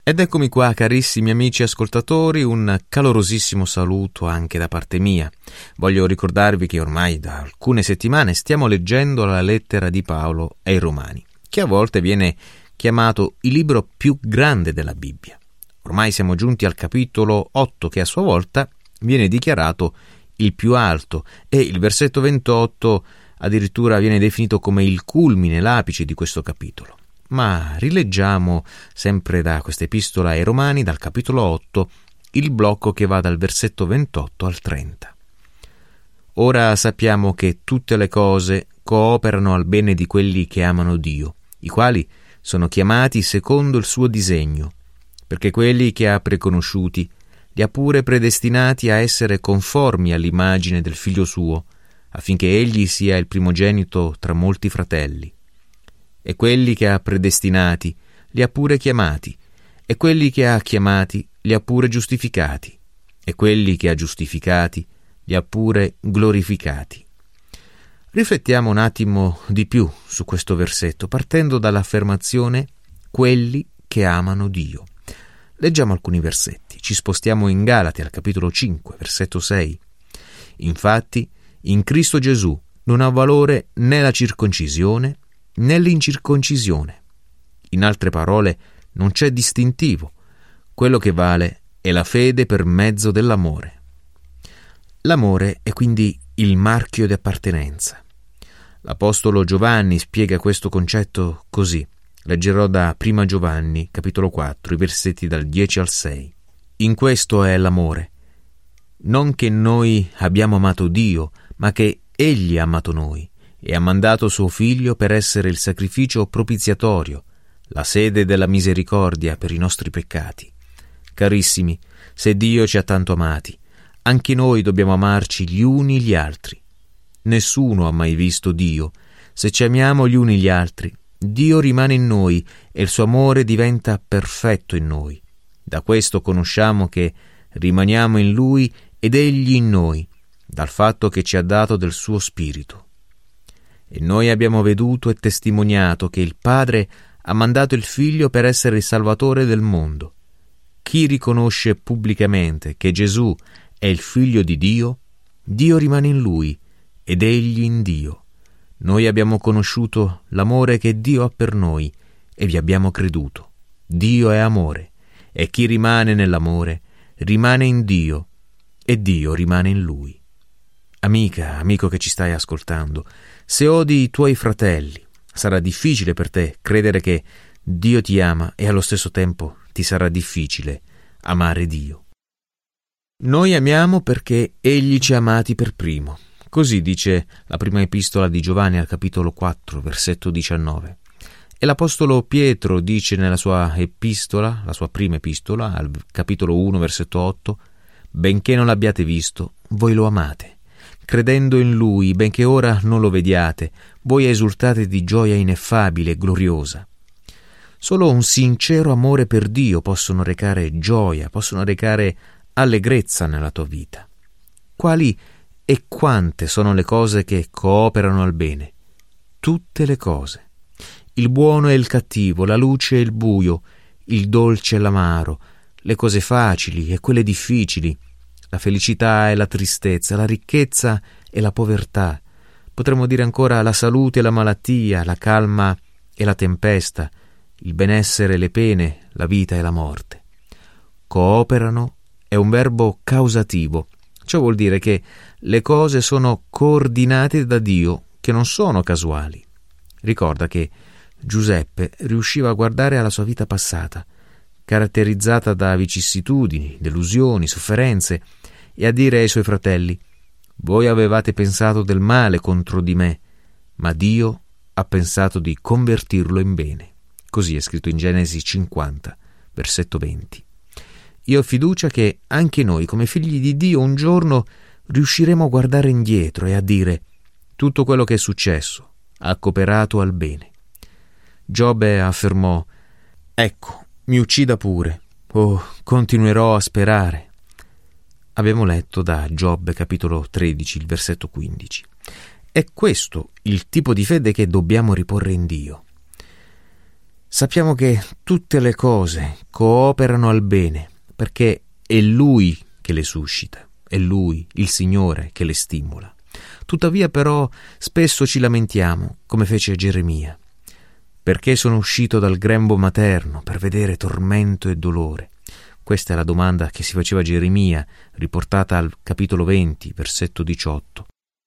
Ed eccomi qua, carissimi amici ascoltatori, un calorosissimo saluto anche da parte mia. Voglio ricordarvi che ormai da alcune settimane stiamo leggendo la lettera di Paolo ai Romani, che a volte viene chiamato il libro più grande della Bibbia. Ormai siamo giunti al capitolo 8, che a sua volta viene dichiarato il più alto, e il versetto 28 addirittura viene definito come il culmine, l'apice di questo capitolo. Ma rileggiamo sempre da questa epistola ai Romani, dal capitolo 8, il blocco che va dal versetto 28 al 30. Ora sappiamo che tutte le cose cooperano al bene di quelli che amano Dio, i quali sono chiamati secondo il suo disegno, perché quelli che ha preconosciuti li ha pure predestinati a essere conformi all'immagine del Figlio suo, affinché egli sia il primogenito tra molti fratelli. E quelli che ha predestinati li ha pure chiamati, e quelli che ha chiamati li ha pure giustificati, e quelli che ha giustificati li ha pure glorificati. Riflettiamo un attimo di più su questo versetto, partendo dall'affermazione quelli che amano Dio. Leggiamo alcuni versetti. Ci spostiamo in Galati al capitolo 5, versetto 6. Infatti, in Cristo Gesù non ha valore né la circoncisione né l'incirconcisione. In altre parole, non c'è distintivo. Quello che vale è la fede per mezzo dell'amore. L'amore è quindi il marchio di appartenenza. L'apostolo Giovanni spiega questo concetto così. Leggerò da 1 Giovanni, capitolo 4, i versetti dal 10 al 6. In questo è l'amore. Non che noi abbiamo amato Dio, ma che Egli ha amato noi e ha mandato suo Figlio per essere il sacrificio propiziatorio, la sede della misericordia per i nostri peccati. Carissimi, se Dio ci ha tanto amati, anche noi dobbiamo amarci gli uni gli altri. Nessuno ha mai visto Dio. Se ci amiamo gli uni gli altri, Dio rimane in noi e il suo amore diventa perfetto in noi. Da questo conosciamo che rimaniamo in Lui ed Egli in noi, dal fatto che ci ha dato del suo Spirito. E noi abbiamo veduto e testimoniato che il Padre ha mandato il Figlio per essere il Salvatore del mondo. Chi riconosce pubblicamente che Gesù è il Figlio di Dio, Dio rimane in Lui ed Egli in Dio. Noi abbiamo conosciuto l'amore che Dio ha per noi e vi abbiamo creduto. Dio è amore, e chi rimane nell'amore rimane in Dio e Dio rimane in Lui. Amica, amico che ci stai ascoltando, se odi i tuoi fratelli, sarà difficile per te credere che Dio ti ama e allo stesso tempo ti sarà difficile amare Dio. Noi amiamo perché Egli ci ha amati per primo. Così dice la prima epistola di Giovanni al capitolo 4, versetto 19. E l'apostolo Pietro dice nella sua epistola, la sua prima epistola, al capitolo 1, versetto 8, benché non l'abbiate visto, voi lo amate. Credendo in Lui, benché ora non lo vediate, voi esultate di gioia ineffabile e gloriosa. Solo un sincero amore per Dio possono recare gioia, possono recare allegrezza nella tua vita. Quali e quante sono le cose che cooperano al bene? Tutte le cose. Il buono e il cattivo, la luce e il buio, il dolce e l'amaro, le cose facili e quelle difficili, la felicità e la tristezza, la ricchezza e la povertà. Potremmo dire ancora la salute e la malattia, la calma e la tempesta, il benessere e le pene, la vita e la morte. Cooperano è un verbo causativo. Ciò vuol dire che le cose sono coordinate da Dio, che non sono casuali. Ricorda che Giuseppe riusciva a guardare alla sua vita passata, caratterizzata da vicissitudini, delusioni, sofferenze, e a dire ai suoi fratelli: voi avevate pensato del male contro di me, ma Dio ha pensato di convertirlo in bene. Così è scritto in Genesi 50, versetto 20. Io ho fiducia che anche noi, come figli di Dio, un giorno riusciremo a guardare indietro e a dire: tutto quello che è successo ha cooperato al bene. Giobbe affermò: ecco, mi uccida pure, continuerò a sperare. Abbiamo letto da Giobbe capitolo 13, il versetto 15. È questo il tipo di fede che dobbiamo riporre in Dio. Sappiamo che tutte le cose cooperano al bene, perché è Lui che le suscita, è Lui, il Signore, che le stimola. Tuttavia però spesso ci lamentiamo, come fece Geremia. Perché sono uscito dal grembo materno per vedere tormento e dolore? Questa è la domanda che si faceva Geremia, riportata al capitolo 20, versetto 18.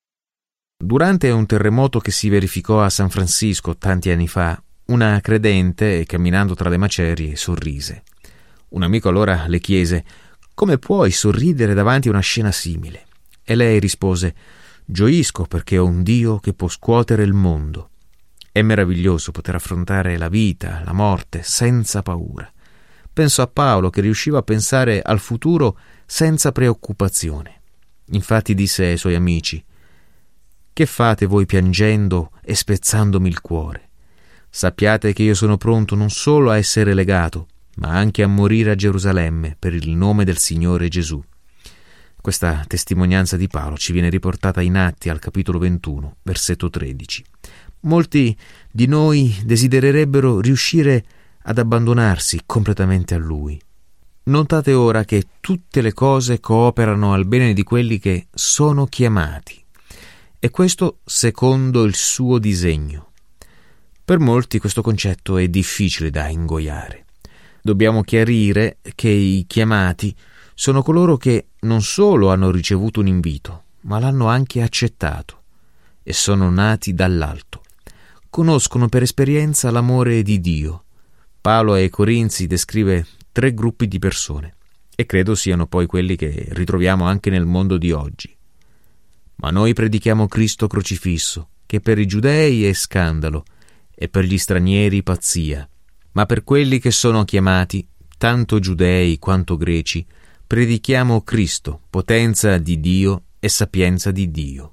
Durante un terremoto che si verificò a San Francisco tanti anni fa, una credente, camminando tra le macerie, sorrise. Un amico allora le chiese: «Come puoi sorridere davanti a una scena simile?» E lei rispose: «Gioisco perché ho un Dio che può scuotere il mondo. È meraviglioso poter affrontare la vita, la morte, senza paura. Penso a Paolo che riusciva a pensare al futuro senza preoccupazione. Infatti disse ai suoi amici: «Che fate voi piangendo e spezzandomi il cuore? Sappiate che io sono pronto non solo a essere legato, ma anche a morire a Gerusalemme per il nome del Signore Gesù». Questa testimonianza di Paolo ci viene riportata in Atti al capitolo 21, versetto 13. Molti di noi desidererebbero riuscire ad abbandonarsi completamente a Lui. Notate ora che tutte le cose cooperano al bene di quelli che sono chiamati, e questo secondo il suo disegno. Per molti questo concetto è difficile da ingoiare. Dobbiamo chiarire che i chiamati sono coloro che non solo hanno ricevuto un invito, ma l'hanno anche accettato e sono nati dall'alto. Conoscono per esperienza l'amore di Dio. Paolo ai Corinzi descrive 3 gruppi di persone, e credo siano poi quelli che ritroviamo anche nel mondo di oggi. «Ma noi predichiamo Cristo crocifisso, che per i giudei è scandalo, e per gli stranieri pazzia. Ma per quelli che sono chiamati, tanto giudei quanto greci, predichiamo Cristo, potenza di Dio e sapienza di Dio».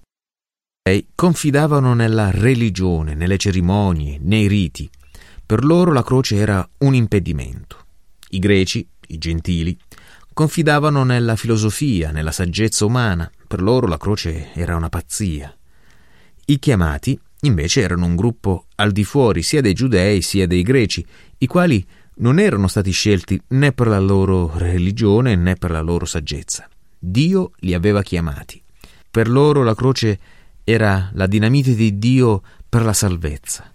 Confidavano nella religione, nelle cerimonie, nei riti. Per loro la croce era un impedimento. I greci, i gentili, confidavano nella filosofia, nella saggezza umana. Per loro la croce era una pazzia. I chiamati, invece, erano un gruppo al di fuori sia dei giudei sia dei greci, i quali non erano stati scelti né per la loro religione né per la loro saggezza. Dio li aveva chiamati. Per loro la croce era la dinamite di Dio per la salvezza.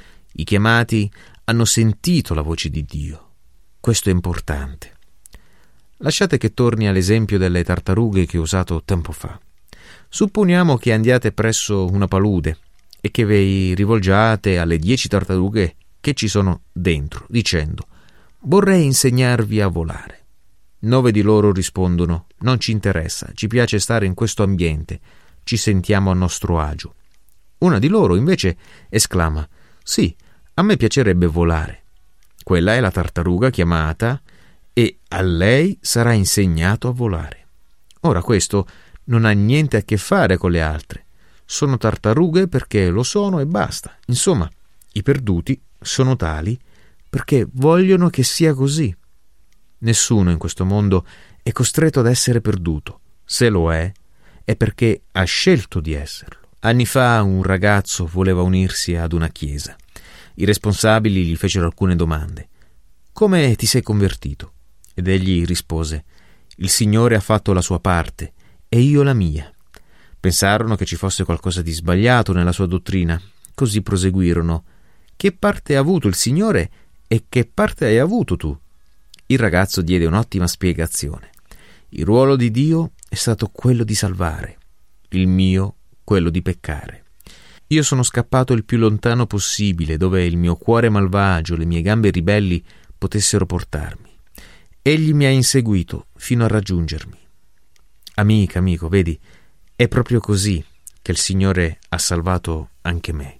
I chiamati hanno sentito la voce di Dio. Questo è importante. Lasciate che torni all'esempio delle tartarughe che ho usato tempo fa. Supponiamo che andiate presso una palude e che vi rivolgiate alle 10 tartarughe che ci sono dentro, dicendo: «Vorrei insegnarvi a volare». 9 di loro rispondono: «Non ci interessa, ci piace stare in questo ambiente, ci sentiamo a nostro agio». Una di loro invece esclama: «Sì, a me piacerebbe volare». Quella è la tartaruga chiamata e a lei sarà insegnato a volare. Ora questo non ha niente a che fare con le altre. Sono tartarughe perché lo sono e basta. Insomma, i perduti sono tali perché vogliono che sia così. Nessuno in questo mondo è costretto ad essere perduto. Se lo è perché ha scelto di esserlo. Anni fa un ragazzo voleva unirsi ad una chiesa. I responsabili gli fecero alcune domande. «Come ti sei convertito?» Ed egli rispose: «Il Signore ha fatto la sua parte e io la mia». Pensarono che ci fosse qualcosa di sbagliato nella sua dottrina. Così proseguirono: «Che parte ha avuto il Signore e che parte hai avuto tu?» Il ragazzo diede un'ottima spiegazione. «Il ruolo di Dio è stato quello di salvare, il mio quello di peccare. Io sono scappato il più lontano possibile, dove il mio cuore malvagio, le mie gambe ribelli potessero portarmi. Egli mi ha inseguito fino a raggiungermi». Amica, amico, vedi, è proprio così che il Signore ha salvato anche me.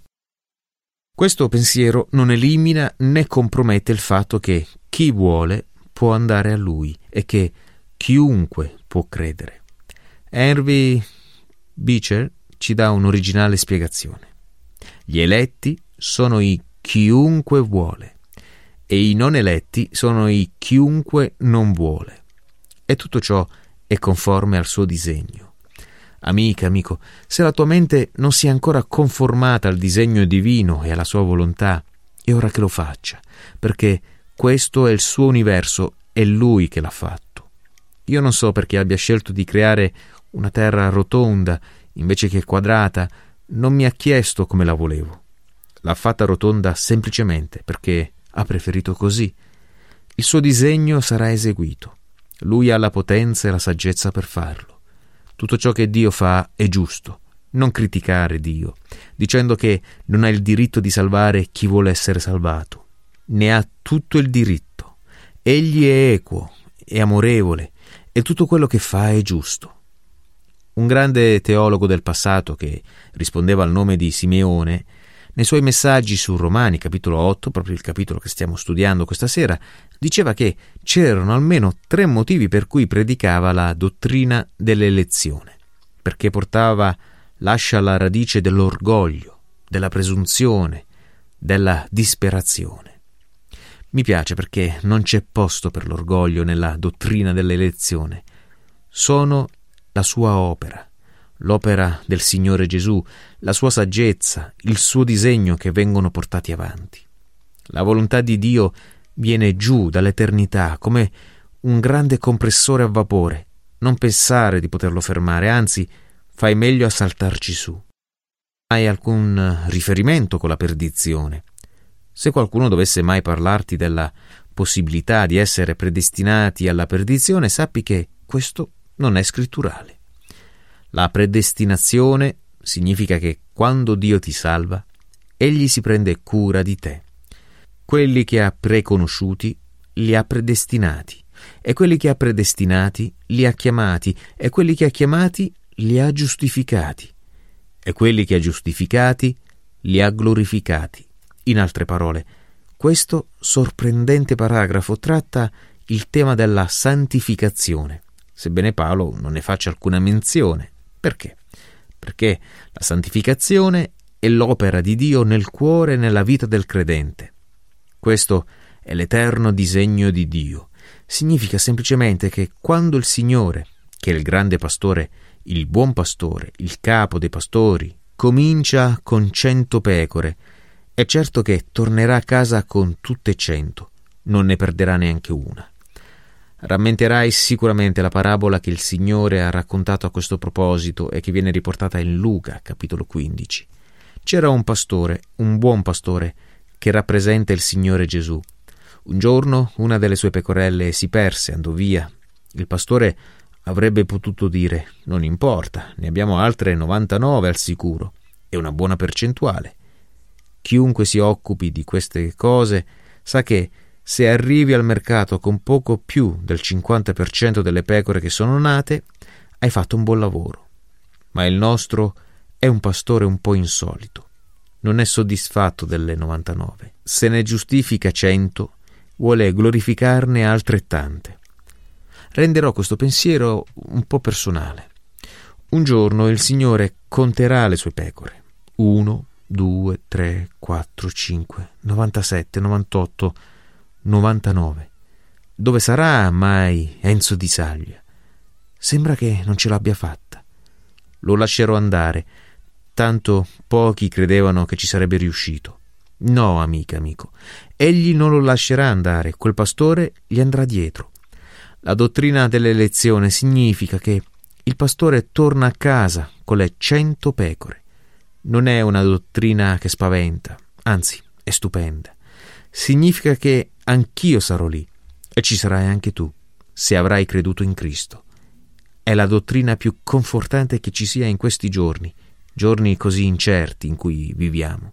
Questo pensiero non elimina né compromette il fatto che chi vuole può andare a Lui e che chiunque può credere. Henry Beecher ci dà un'originale spiegazione. Gli eletti sono i chiunque vuole e i non eletti sono i chiunque non vuole. E tutto ciò è conforme al suo disegno. Amica, amico, se la tua mente non si è ancora conformata al disegno divino e alla sua volontà, è ora che lo faccia. perché questo è il suo universo, è Lui che l'ha fatto. Io non so perché abbia scelto di creare una terra rotonda invece che quadrata, non mi ha chiesto come la volevo. L'ha fatta rotonda semplicemente perché ha preferito così. Il suo disegno sarà eseguito. Lui ha la potenza e la saggezza per farlo. Tutto ciò che Dio fa è giusto. Non criticare Dio, dicendo che non ha il diritto di salvare chi vuole essere salvato. Ne ha tutto il diritto. Egli è equo, è amorevole, e tutto quello che fa è giusto. Un grande teologo del passato che rispondeva al nome di Simeone, nei suoi messaggi su Romani, capitolo 8, proprio il capitolo che stiamo studiando questa sera, diceva che c'erano almeno 3 motivi per cui predicava la dottrina dell'elezione. Perché lascia la radice dell'orgoglio, della presunzione, della disperazione. Mi piace perché non c'è posto per l'orgoglio nella dottrina dell'elezione. Sono la sua opera, l'opera del Signore Gesù, la sua saggezza, il suo disegno che vengono portati avanti. La volontà di Dio viene giù dall'eternità come un grande compressore a vapore. Non pensare di poterlo fermare, anzi, fai meglio a saltarci su. Non hai alcun riferimento con la perdizione. Se qualcuno dovesse mai parlarti della possibilità di essere predestinati alla perdizione, sappi che questo non è scritturale. La predestinazione significa che quando Dio ti salva, Egli si prende cura di te. Quelli che ha preconosciuti li ha predestinati, e quelli che ha predestinati li ha chiamati, e quelli che ha chiamati li ha giustificati, e quelli che ha giustificati li ha glorificati. In altre parole, questo sorprendente paragrafo tratta il tema della santificazione, sebbene Paolo non ne faccia alcuna menzione. Perché? Perché la santificazione è l'opera di Dio nel cuore e nella vita del credente. Questo è l'eterno disegno di Dio. Significa semplicemente che quando il Signore, che è il grande pastore, il buon pastore, il capo dei pastori, comincia con 100 pecore, è certo che tornerà a casa con tutte 100, non ne perderà neanche una. Rammenterai sicuramente la parabola che il Signore ha raccontato a questo proposito e che viene riportata in Luca, capitolo 15. C'era un pastore, un buon pastore, che rappresenta il Signore Gesù. Un giorno una delle sue pecorelle si perse, andò via. Il pastore avrebbe potuto dire: non importa, ne abbiamo altre 99 al sicuro, è una buona percentuale. Chiunque si occupi di queste cose sa che se arrivi al mercato con poco più del 50% delle pecore che sono nate, hai fatto un buon lavoro. Ma il nostro è un pastore un po' insolito. Non è soddisfatto delle 99. Se ne giustifica 100, vuole glorificarne altrettante. Renderò questo pensiero un po' personale. Un giorno il Signore conterà le sue pecore. 1, 2, 3, 4, 5, 97, 98, 99. Dove sarà mai Enzo Di Saglia? Sembra che non ce l'abbia fatta. Lo lascerò andare, tanto pochi credevano che ci sarebbe riuscito. No, amico, egli non lo lascerà andare, quel pastore gli andrà dietro. La dottrina dell'elezione significa che il pastore torna a casa con le 100 pecore. Non è una dottrina che spaventa, anzi, è stupenda. Significa che anch'io sarò lì e ci sarai anche tu, se avrai creduto in Cristo. È la dottrina più confortante che ci sia in questi giorni così incerti in cui viviamo.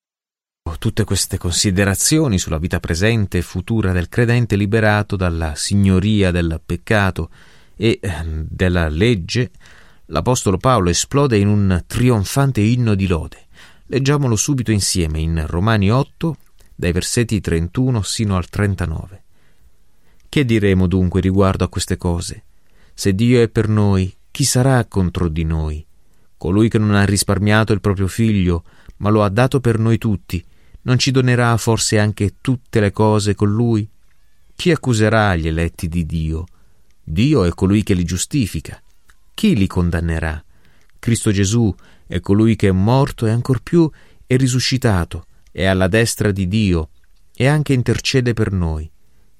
Tutte queste considerazioni sulla vita presente e futura del credente liberato dalla signoria del peccato e della legge, l'Apostolo Paolo esplode in un trionfante inno di lode. Leggiamolo subito insieme in Romani 8, dai versetti 31 sino al 39. Che diremo dunque riguardo a queste cose? Se Dio è per noi, chi sarà contro di noi? Colui che non ha risparmiato il proprio figlio, ma lo ha dato per noi tutti, non ci donerà forse anche tutte le cose con lui? Chi accuserà gli eletti di Dio? Dio è colui che li giustifica. Chi li condannerà? Cristo Gesù è colui che è morto e ancor più è risuscitato, è alla destra di Dio e anche intercede per noi.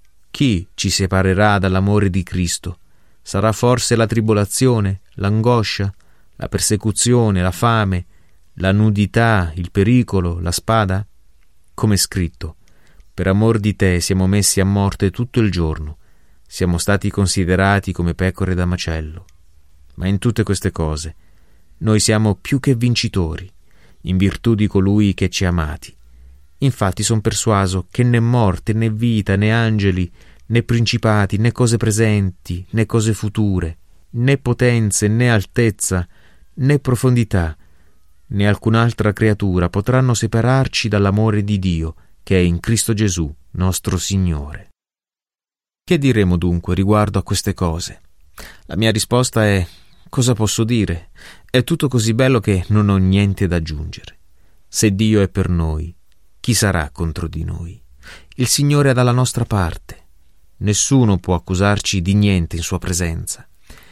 Chi ci separerà dall'amore di Cristo? Sarà forse la tribolazione, l'angoscia, la persecuzione, la fame, la nudità, il pericolo, la spada? Come è scritto: per amor di te siamo messi a morte tutto il giorno, siamo stati considerati come pecore da macello. Ma in tutte queste cose noi siamo più che vincitori, in virtù di colui che ci ha amati. Infatti son persuaso che né morte, né vita, né angeli, né principati, né cose presenti, né cose future, né potenze, né altezza, né profondità, né alcun'altra creatura potranno separarci dall'amore di Dio, che è in Cristo Gesù, nostro Signore. Che diremo dunque riguardo a queste cose? La mia risposta è: cosa posso dire? È tutto così bello che non ho niente da aggiungere. Se Dio è per noi, chi sarà contro di noi? Il Signore è dalla nostra parte. Nessuno può accusarci di niente in sua presenza.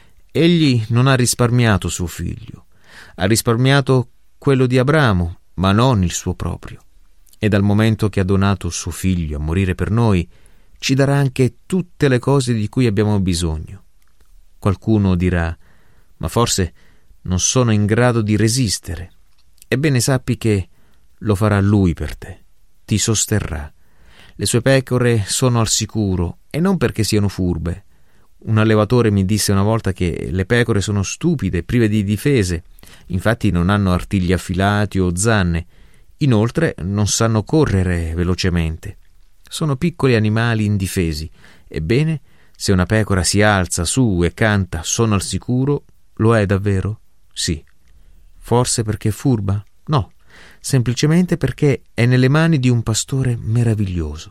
Egli non ha risparmiato suo figlio. Ha risparmiato quello di Abramo, ma non il suo proprio. E dal momento che ha donato suo figlio a morire per noi, ci darà anche tutte le cose di cui abbiamo bisogno. Qualcuno dirà: ma forse non sono in grado di resistere. Ebbene, sappi che lo farà Lui per te. Ti sosterrà. Le sue pecore sono al sicuro, e non perché siano furbe. Un allevatore mi disse una volta che le pecore sono stupide, prive di difese. Infatti non hanno artigli affilati o zanne. Inoltre non sanno correre velocemente. Sono piccoli animali indifesi. Ebbene, se una pecora si alza su e canta «Sono al sicuro», lo è davvero? Sì. Forse perché è furba? No, semplicemente perché è nelle mani di un pastore meraviglioso.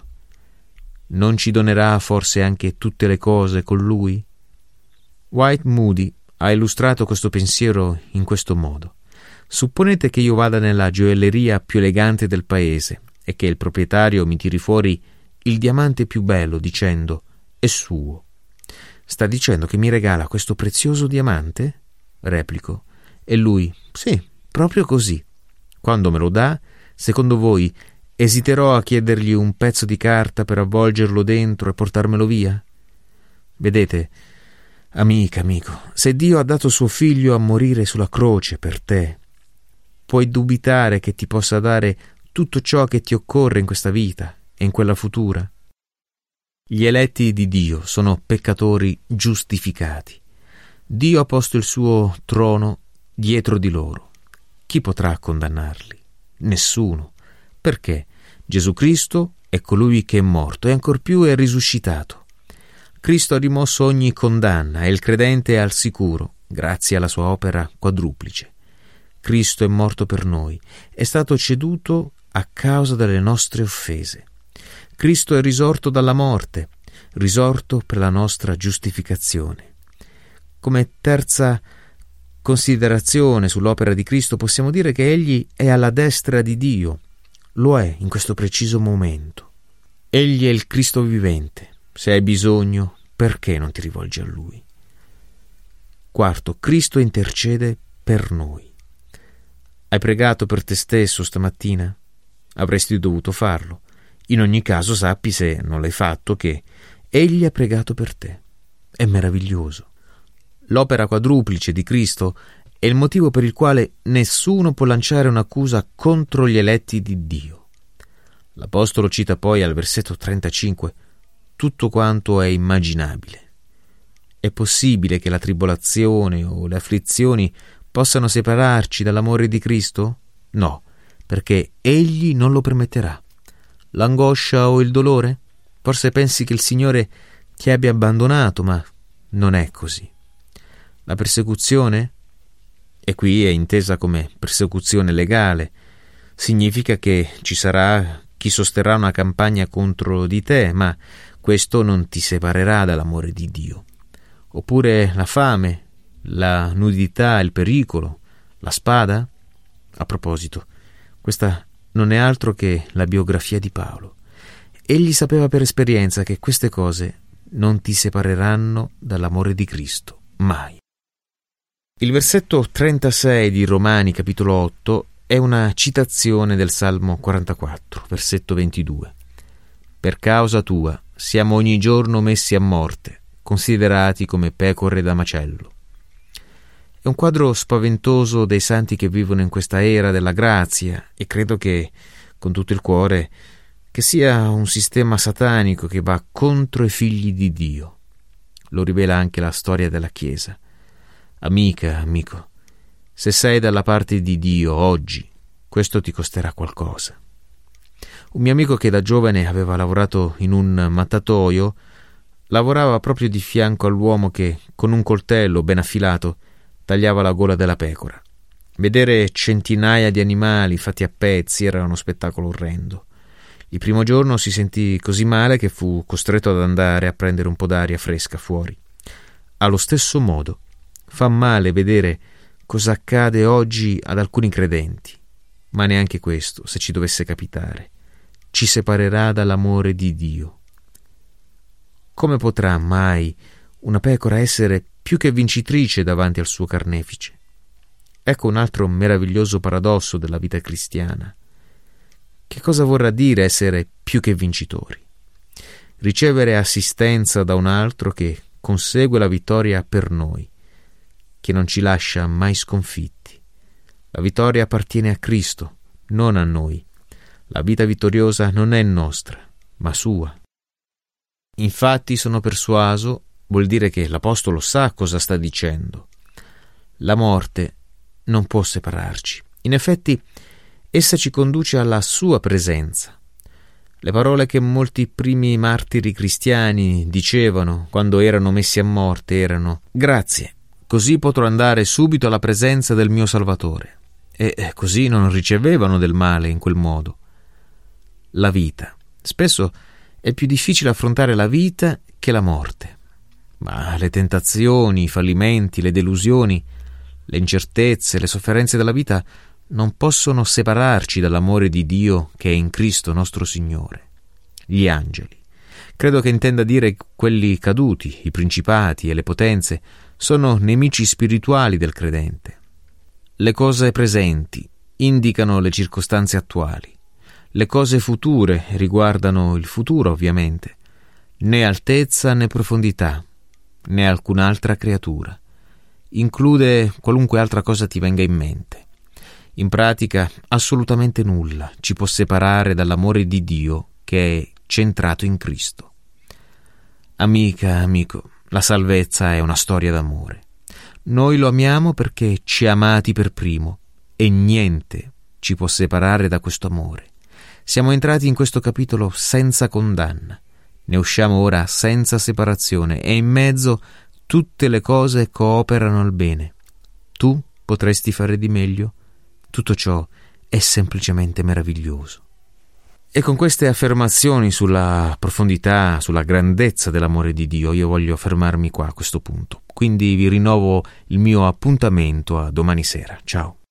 Non ci donerà forse anche tutte le cose con lui? Dwight Moody ha illustrato questo pensiero in questo modo. Supponete che io vada nella gioielleria più elegante del paese e che il proprietario mi tiri fuori il diamante più bello dicendo: è suo. Sta dicendo che mi regala questo prezioso diamante? Replico. E lui: sì, proprio così. Quando me lo dà, secondo voi esiterò a chiedergli un pezzo di carta per avvolgerlo dentro e portarmelo via? Vedete, amico, se Dio ha dato suo figlio a morire sulla croce per te, puoi dubitare che ti possa dare tutto ciò che ti occorre in questa vita e in quella futura? Gli eletti di Dio sono peccatori giustificati. Dio ha posto il suo trono dietro di loro. Chi potrà condannarli? Nessuno. Perché Gesù Cristo è colui che è morto e ancor più è risuscitato. Cristo ha rimosso ogni condanna e il credente è al sicuro, grazie alla sua opera quadruplice. Cristo è morto per noi, è stato ceduto a causa delle nostre offese. Cristo è risorto dalla morte, risorto per la nostra giustificazione. Come terza considerazione sull'opera di Cristo possiamo dire che Egli è alla destra di Dio. Lo è in questo preciso momento. Egli è il Cristo vivente. Se hai bisogno, perché non ti rivolgi a Lui? Quarto, Cristo intercede per noi. Hai pregato per te stesso stamattina? Avresti dovuto farlo. In ogni caso sappi, se non l'hai fatto, che Egli ha pregato per te. È meraviglioso. L'opera quadruplice di Cristo è il motivo per il quale nessuno può lanciare un'accusa contro gli eletti di Dio. L'Apostolo cita poi al versetto 35 tutto quanto è immaginabile. È possibile che la tribolazione o le afflizioni possano separarci dall'amore di Cristo? No, perché Egli non lo permetterà. L'angoscia o il dolore? Forse pensi che il Signore ti abbia abbandonato, ma non è così. La persecuzione? E qui è intesa come persecuzione legale. Significa che ci sarà chi sosterrà una campagna contro di te, ma questo non ti separerà dall'amore di Dio. Oppure la fame, la nudità, il pericolo, la spada? A proposito, questa non è altro che la biografia di Paolo. Egli sapeva per esperienza che queste cose non ti separeranno dall'amore di Cristo, mai. Il versetto 36 di Romani capitolo 8 è una citazione del Salmo 44, versetto 22. Per causa tua siamo ogni giorno messi a morte, considerati come pecore da macello. È un quadro spaventoso dei santi che vivono in questa era della grazia, e credo che, con tutto il cuore, che sia un sistema satanico che va contro i figli di Dio. Lo rivela anche la storia della Chiesa. Amica, amico, se sei dalla parte di Dio oggi, questo ti costerà qualcosa. Un mio amico che da giovane aveva lavorato in un mattatoio lavorava proprio di fianco all'uomo che, con un coltello ben affilato, tagliava la gola della pecora. Vedere centinaia di animali fatti a pezzi era uno spettacolo orrendo. Il primo giorno si sentì così male che fu costretto ad andare a prendere un po' d'aria fresca fuori. Allo stesso modo, fa male vedere cosa accade oggi ad alcuni credenti, ma neanche questo, se ci dovesse capitare, ci separerà dall'amore di Dio. Come potrà mai una pecora essere più che vincitrice davanti al suo carnefice? Ecco un altro meraviglioso paradosso della vita cristiana. Che cosa vorrà dire essere più che vincitori? Ricevere assistenza da un altro che consegue la vittoria per noi, che non ci lascia mai sconfitti. La vittoria appartiene a Cristo, non a noi. La vita vittoriosa non è nostra, ma sua. Infatti sono persuaso, vuol dire che l'Apostolo sa cosa sta dicendo. La morte non può separarci. In effetti, essa ci conduce alla sua presenza. Le parole che molti primi martiri cristiani dicevano quando erano messi a morte erano: «Grazie, così potrò andare subito alla presenza del mio Salvatore». E così non ricevevano del male in quel modo. La vita. Spesso è più difficile affrontare la vita che la morte. Ma le tentazioni, i fallimenti, le delusioni, le incertezze, le sofferenze della vita non possono separarci dall'amore di Dio che è in Cristo nostro Signore. Gli angeli. Credo che intenda dire quelli caduti, i principati e le potenze, sono nemici spirituali del credente. Le cose presenti indicano le circostanze attuali. Le cose future riguardano il futuro, ovviamente. Né altezza né profondità, né alcun'altra creatura. Include qualunque altra cosa ti venga in mente. In pratica, assolutamente nulla ci può separare dall'amore di Dio che è centrato in Cristo. Amica, amico, la salvezza è una storia d'amore. Noi lo amiamo perché ci ha amati per primo e niente ci può separare da questo amore. Siamo entrati in questo capitolo senza condanna, ne usciamo ora senza separazione e in mezzo tutte le cose cooperano al bene. Tu potresti fare di meglio? Tutto ciò è semplicemente meraviglioso. E con queste affermazioni sulla profondità, sulla grandezza dell'amore di Dio, io voglio fermarmi qua a questo punto. Quindi vi rinnovo il mio appuntamento a domani sera. Ciao.